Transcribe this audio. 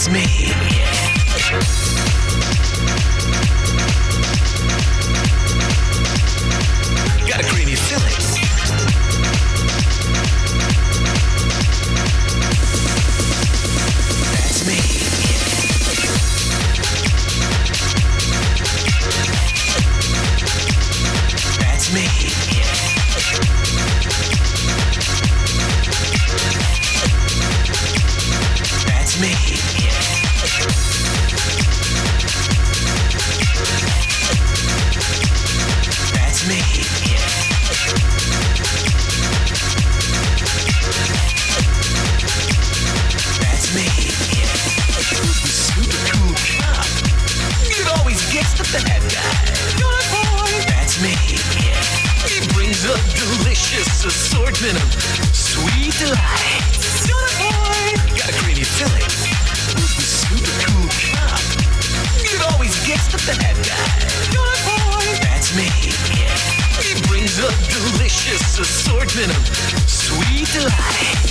That's me. Got a creamy filling. That's me. That's me. That's me. That's me. That's me. Super cool cop. It always gets the bad guy. Good boy. That's me. He brings a delicious assortment of sweet delights. Good boy. Got a creamy filling. Super cool cop. It always gets the bad guy. Good boy. That's me. He brings a delicious assortment of sweet delights.